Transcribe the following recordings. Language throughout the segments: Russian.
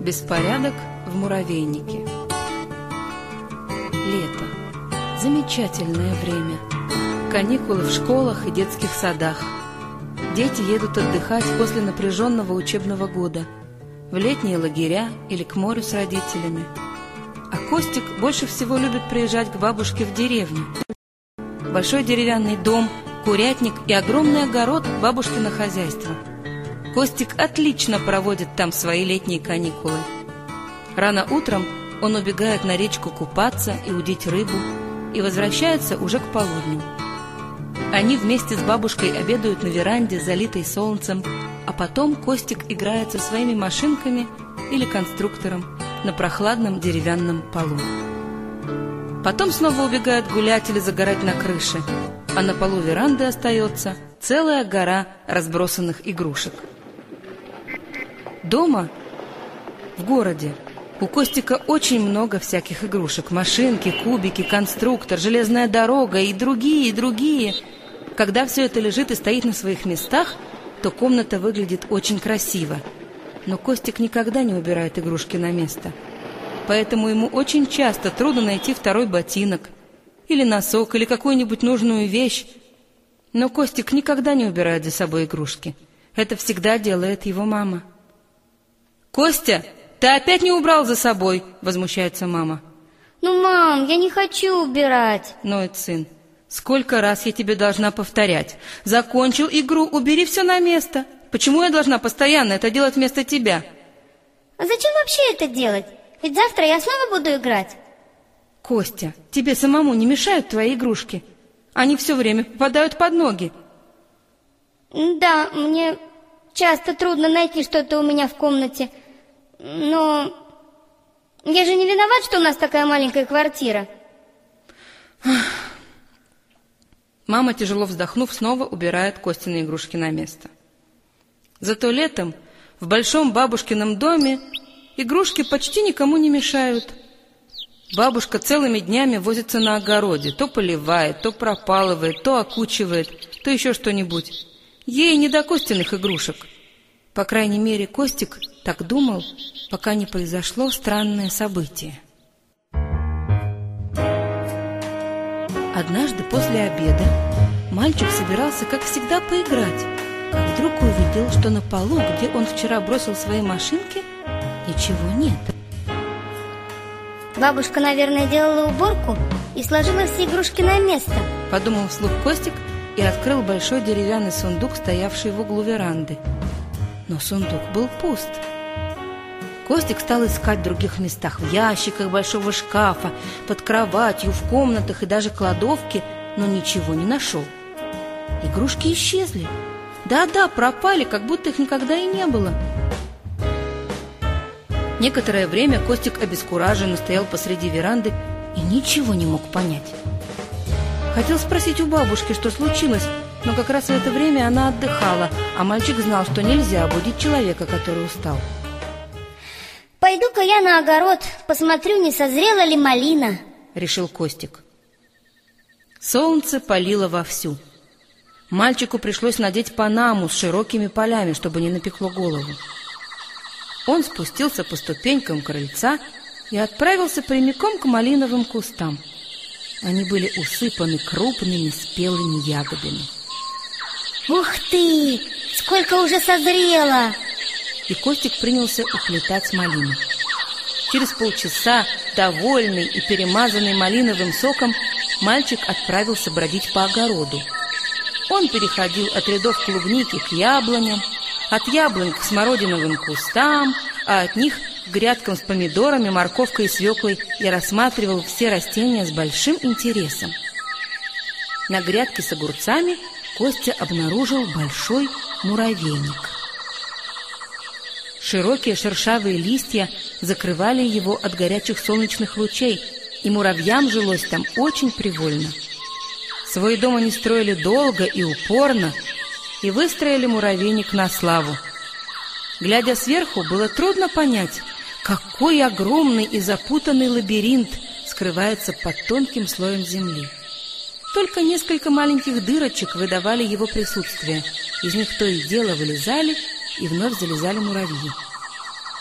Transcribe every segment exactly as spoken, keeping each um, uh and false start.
Беспорядок в муравейнике. Лето. Замечательное время. Каникулы в школах и детских садах. Дети едут отдыхать после напряженного учебного года в летние лагеря или к морю с родителями. А Костик больше всего любит приезжать к бабушке в деревню. Большой деревянный дом, курятник и огромный огород – бабушкино хозяйство. Костик отлично проводит там свои летние каникулы. Рано утром он убегает на речку купаться и удить рыбу и возвращается уже к полудню. Они вместе с бабушкой обедают на веранде, залитой солнцем, а потом Костик играет со своими машинками или конструктором на прохладном деревянном полу. Потом снова убегают гулять или загорать на крыше, а на полу веранды остается целая гора разбросанных игрушек. Дома, в городе, у Костика очень много всяких игрушек. Машинки, кубики, конструктор, железная дорога и другие, и другие. Когда все это лежит и стоит на своих местах, то комната выглядит очень красиво. Но Костик никогда не убирает игрушки на место. Поэтому ему очень часто трудно найти второй ботинок, или носок, или какую-нибудь нужную вещь. Но Костик никогда не убирает за собой игрушки. Это всегда делает его мама. «Костя, ты опять не убрал за собой?» — возмущается мама. «Ну, мам, я не хочу убирать», — ноет сын. «Сколько раз я тебе должна повторять? Закончил игру, убери все на место. Почему я должна постоянно это делать вместо тебя?» «А зачем вообще это делать? Ведь завтра я снова буду играть». «Костя, тебе самому не мешают твои игрушки? Они все время попадают под ноги». «Да, мне часто трудно найти что-то у меня в комнате. Но я же не виноват, что у нас такая маленькая квартира». Мама, тяжело вздохнув, снова убирает Костины игрушки на место. Зато летом в большом бабушкином доме игрушки почти никому не мешают. Бабушка целыми днями возится на огороде, то поливает, то пропалывает, то окучивает, то еще что-нибудь. Ей не до Костиных игрушек. По крайней мере, Костик так думал, пока не произошло странное событие. Однажды после обеда мальчик собирался, как всегда, поиграть, как вдруг увидел, что на полу, где он вчера бросил свои машинки, ничего нет. «Бабушка, наверное, делала уборку и сложила все игрушки на место», — подумал вслух Костик и открыл большой деревянный сундук, стоявший в углу веранды. Но сундук был пуст. Костик стал искать в других местах, в ящиках большого шкафа, под кроватью, в комнатах и даже кладовке, но ничего не нашел. Игрушки исчезли. Да-да, пропали, как будто их никогда и не было. Некоторое время Костик обескураженно стоял посреди веранды и ничего не мог понять. Хотел спросить у бабушки, что случилось, но как раз в это время она отдыхала, а мальчик знал, что нельзя будить человека, который устал. «Пойду-ка я на огород, посмотрю, не созрела ли малина», — решил Костик. Солнце палило вовсю. Мальчику пришлось надеть панаму с широкими полями, чтобы не напекло голову. Он спустился по ступенькам крыльца и отправился прямиком к малиновым кустам. Они были усыпаны крупными спелыми ягодами. «Ух ты! Сколько уже созрело!» И Костик принялся уплетать малину. Через полчаса, довольный и перемазанный малиновым соком, мальчик отправился бродить по огороду. Он переходил от рядов клубники к яблоням, от яблонь к смородиновым кустам, а от них к грядкам с помидорами, морковкой и свеклой, и рассматривал все растения с большим интересом. На грядке с огурцами Костя обнаружил большой муравейник. Широкие шершавые листья закрывали его от горячих солнечных лучей, и муравьям жилось там очень привольно. Свой дом они строили долго и упорно, и выстроили муравейник на славу. Глядя сверху, было трудно понять, какой огромный и запутанный лабиринт скрывается под тонким слоем земли. Только несколько маленьких дырочек выдавали его присутствие. Из них то и дело вылезали и вновь залезали муравьи.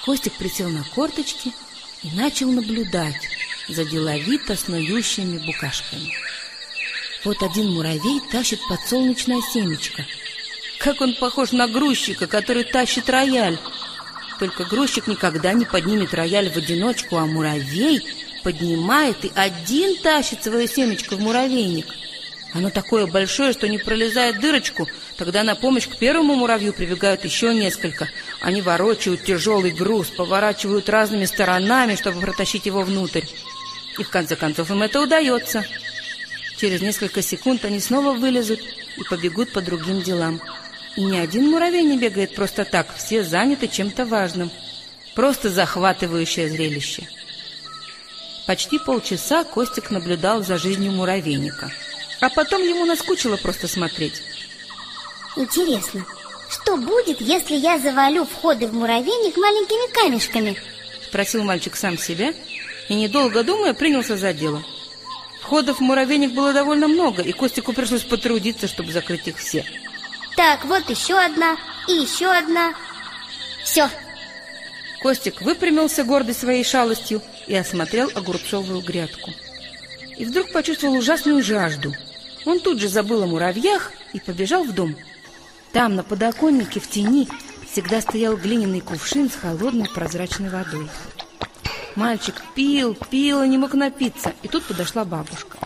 Костик присел на корточки и начал наблюдать за деловито снующими букашками. Вот один муравей тащит подсолнечное семечко. Как он похож на грузчика, который тащит рояль. Только грузчик никогда не поднимет рояль в одиночку, а муравей поднимает и один тащит свое семечко в муравейник. Оно такое большое, что не пролезает дырочку. Тогда на помощь к первому муравью прибегают еще несколько. Они ворочают тяжелый груз, поворачивают разными сторонами, чтобы протащить его внутрь. И в конце концов им это удается. Через несколько секунд они снова вылезут и побегут по другим делам. И ни один муравей не бегает просто так, все заняты чем-то важным. Просто захватывающее зрелище. Почти полчаса Костик наблюдал за жизнью муравейника. А потом ему наскучило просто смотреть. Интересно, что будет, если я завалю входы в муравейник маленькими камешками? Спросил мальчик сам себя и, недолго думая, принялся за дело. Входов в муравейник было довольно много, и Костику пришлось потрудиться, чтобы закрыть их все. Так, вот еще одна и еще одна. Все. Костик выпрямился гордый своей шалостью и осмотрел огурцовую грядку. И вдруг почувствовал ужасную жажду. Он тут же забыл о муравьях и побежал в дом. Там, на подоконнике, в тени, всегда стоял глиняный кувшин с холодной прозрачной водой. Мальчик пил, пил и не мог напиться. И тут подошла бабушка.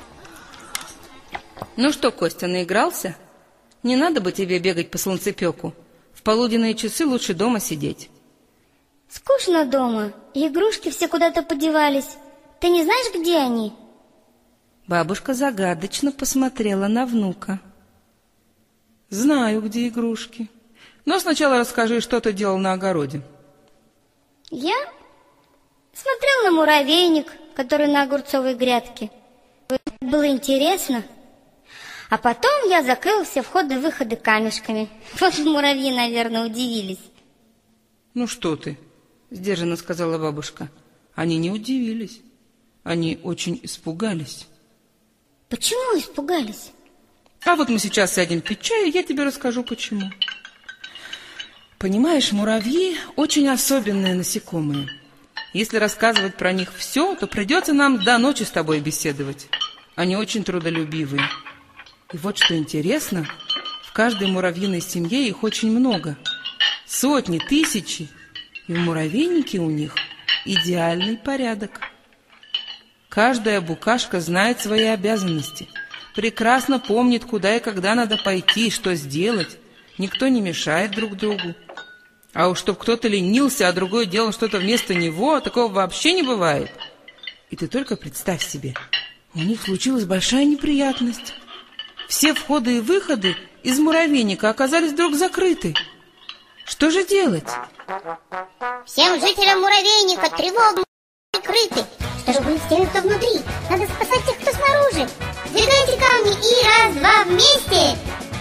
Ну что, Костя, наигрался? Не надо бы тебе бегать по солнцепеку. В полуденные часы лучше дома сидеть. Скучно дома. Игрушки все куда-то подевались. Ты не знаешь, где они? Бабушка загадочно посмотрела на внука. Знаю, где игрушки. Но сначала расскажи, что ты делал на огороде. Я смотрел на муравейник, который на огурцовой грядке. Было интересно. А потом я закрыл все входы-выходы камешками. Вот муравьи, наверное, удивились. Ну что ты, сдержанно сказала бабушка. Они не удивились. Они очень испугались. Почему испугались? А вот мы сейчас сядем пить чай, и я тебе расскажу, почему. Понимаешь, муравьи очень особенные насекомые. Если рассказывать про них все, то придется нам до ночи с тобой беседовать. Они очень трудолюбивые. И вот что интересно, в каждой муравьиной семье их очень много. Сотни, тысячи. И в муравейнике у них идеальный порядок. Каждая букашка знает свои обязанности, прекрасно помнит, куда и когда надо пойти, что сделать. Никто не мешает друг другу. А уж чтоб кто-то ленился, а другой делал что-то вместо него, такого вообще не бывает. И ты только представь себе, у них случилась большая неприятность. Все входы и выходы из муравейника оказались вдруг закрыты. Что же делать? Всем жителям муравейника тревога, прикрыты. Что же будет с теми, кто внутри? Надо спасать тех, кто снаружи. Сдвигайте камни и раз-два вместе.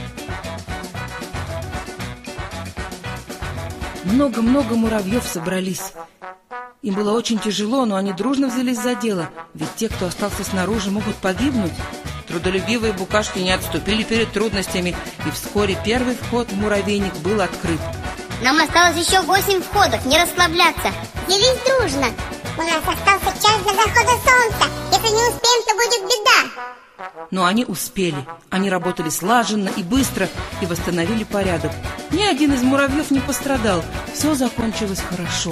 Много-много муравьев собрались. Им было очень тяжело, но они дружно взялись за дело. Ведь те, кто остался снаружи, могут погибнуть. Трудолюбивые букашки не отступили перед трудностями, и вскоре первый вход в муравейник был открыт. Нам осталось еще восемь входов, не расслабляться. Делись дружно. У нас остался час до захода солнца. Если не успеем, то будет беда. Но они успели. Они работали слаженно и быстро и восстановили порядок. Ни один из муравьев не пострадал. Все закончилось хорошо.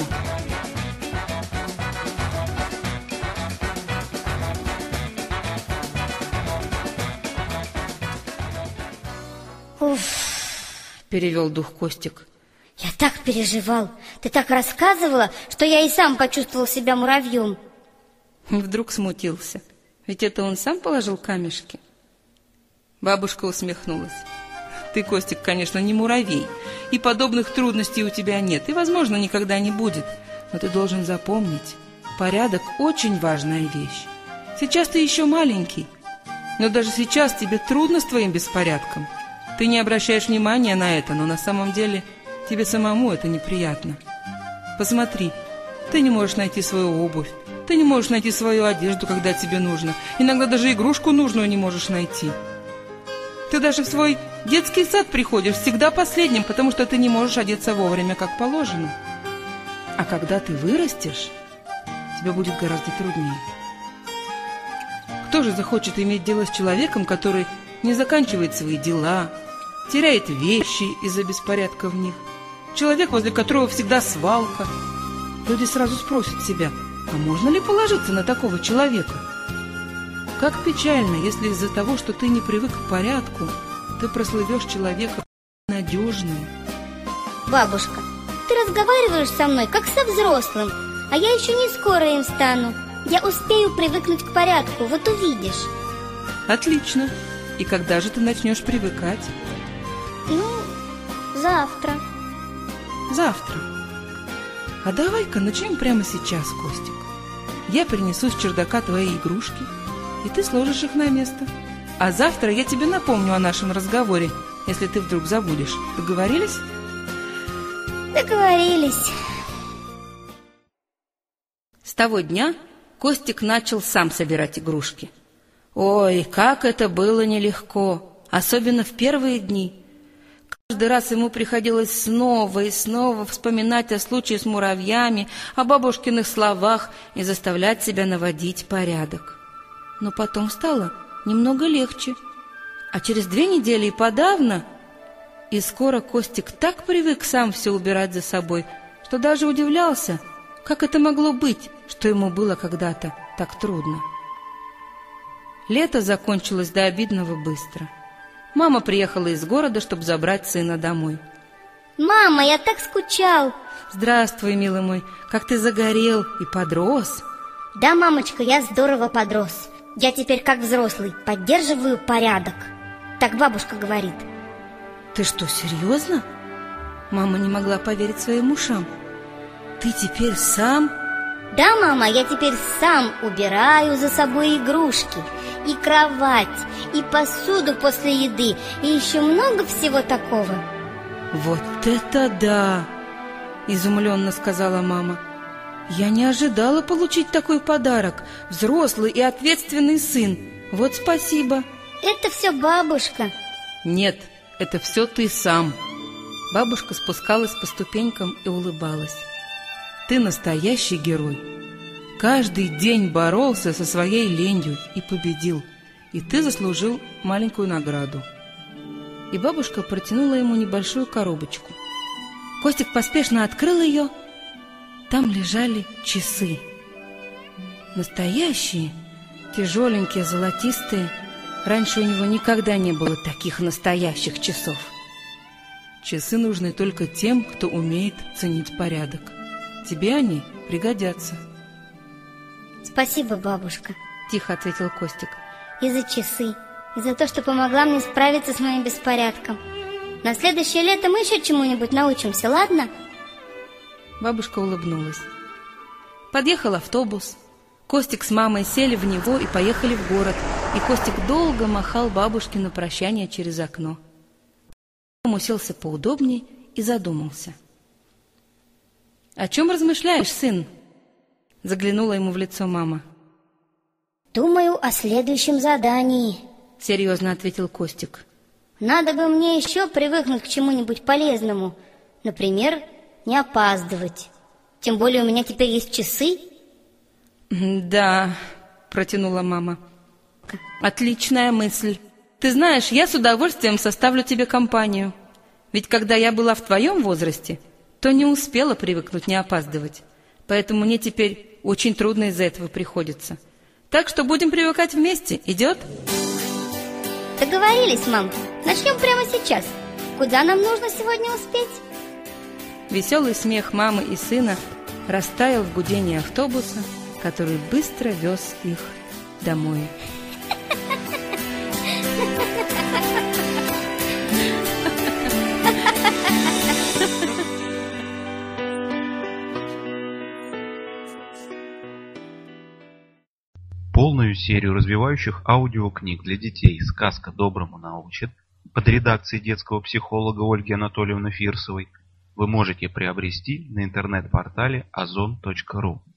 Уф, перевел дух Костик. я так переживал. Ты так рассказывала, что я и сам почувствовал себя муравьем. Вдруг смутился. Ведь это он сам положил камешки. Бабушка усмехнулась. Ты, Костик, конечно, не муравей, и подобных трудностей у тебя нет, и, возможно, никогда не будет. Но ты должен запомнить, порядок очень важная вещь. Сейчас ты еще маленький, но даже сейчас тебе трудно с твоим беспорядком. Ты не обращаешь внимания на это, но на самом деле тебе самому это неприятно. Посмотри, ты не можешь найти свою обувь, ты не можешь найти свою одежду, когда тебе нужно. Иногда даже игрушку нужную не можешь найти. Ты даже в свой детский сад приходишь всегда последним, потому что ты не можешь одеться вовремя, как положено. А когда ты вырастешь, тебе будет гораздо труднее. Кто же захочет иметь дело с человеком, который не заканчивает свои дела, теряет вещи из-за беспорядка в них? Человек, возле которого всегда свалка. Люди сразу спросят себя, а можно ли положиться на такого человека? Как печально, если из-за того, что ты не привык к порядку, ты прослывешь человеком надежным. Бабушка, ты разговариваешь со мной, как со взрослым, а я еще не скоро им стану. Я успею привыкнуть к порядку, вот увидишь. Отлично. И когда же ты начнешь привыкать? Ну, завтра. Завтра. А давай-ка начнем прямо сейчас, Костик. Я принесу с чердака твои игрушки, и ты сложишь их на место. А завтра я тебе напомню о нашем разговоре, если ты вдруг забудешь. Договорились? Договорились. С того дня Костик начал сам собирать игрушки. Ой, как это было нелегко, особенно в первые дни. Каждый раз ему приходилось снова и снова вспоминать о случае с муравьями, о бабушкиных словах и заставлять себя наводить порядок. Но потом стало немного легче. А через две недели и подавно, и скоро Костик так привык сам все убирать за собой, что даже удивлялся, как это могло быть, что ему было когда-то так трудно. Лето закончилось до обидного быстро. Мама приехала из города, чтобы забрать сына домой. Мама, я так скучал. Здравствуй, милый мой, как ты загорел и подрос. Да, мамочка, я здорово подрос. Я теперь как взрослый, поддерживаю порядок. Так бабушка говорит. Ты что, серьезно? Мама не могла поверить своим ушам. Ты теперь сам? Да, мама, я теперь сам убираю за собой игрушки, и кровать, и посуду после еды, и еще много всего такого. Вот это да! Изумленно сказала мама. Я не ожидала получить такой подарок. Взрослый и ответственный сын. Вот спасибо. Это все бабушка. Нет, это все ты сам. Бабушка спускалась по ступенькам и улыбалась. Ты настоящий герой. Каждый день боролся со своей ленью и победил. И ты заслужил маленькую награду. И бабушка протянула ему небольшую коробочку. Костик поспешно открыл ее. Там лежали часы. Настоящие, тяжеленькие, золотистые. Раньше у него никогда не было таких настоящих часов. Часы нужны только тем, кто умеет ценить порядок. Тебе они пригодятся. Спасибо, бабушка, тихо ответил Костик. И за часы, и за то, что помогла мне справиться с моим беспорядком. На следующее лето мы еще чему-нибудь научимся, ладно? Бабушка улыбнулась. Подъехал автобус. Костик с мамой сели в него и поехали в город. И Костик долго махал бабушке на прощание через окно. Он уселся поудобнее и задумался. «О чем размышляешь, сын?» Заглянула ему в лицо мама. Думаю о следующем задании, серьезно ответил Костик. Надо бы мне еще привыкнуть к чему-нибудь полезному. Например, не опаздывать. Тем более у меня теперь есть часы. Да, протянула мама. Отличная мысль. Ты знаешь, я с удовольствием составлю тебе компанию. Ведь когда я была в твоем возрасте, то не успела привыкнуть не опаздывать. Поэтому мне теперь очень трудно из-за этого приходится. Так что будем привыкать вместе. Идет? Договорились, мам. Начнем прямо сейчас. Куда нам нужно сегодня успеть? Веселый смех мамы и сына растаял в гудении автобуса, который быстро вез их домой. Полную серию развивающих аудиокниг для детей «Сказка доброму научит» под редакцией детского психолога Ольги Анатольевны Фирсовой вы можете приобрести на интернет-портале озон точка ру.